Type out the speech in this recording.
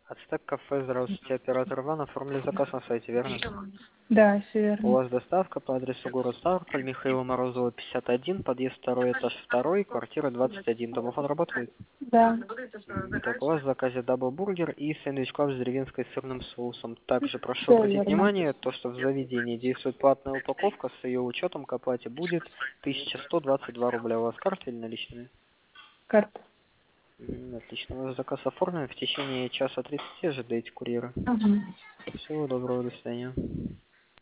Ацтек кафе, здравствуйте, оператор Иван, оформили заказ на сайте, верно? Да, все У верно. вас доставка по адресу город Ставрополь, Михаила Морозова, 51, подъезд 2, этаж 2, квартира 21. Домофон работает? Да. Так, у вас в заказе даблбургер и сэндвич-клаб с деревенской сырным соусом. Также прошу Все обратить верно. внимание, то, что в заведении действует платная упаковка, с ее учетом к оплате будет 1122 рубля. У вас карта или наличные? Карта. Отлично, у вас заказ оформлен. В течение часа 30 ожидайте курьера. Ага. Всего доброго, до свидания.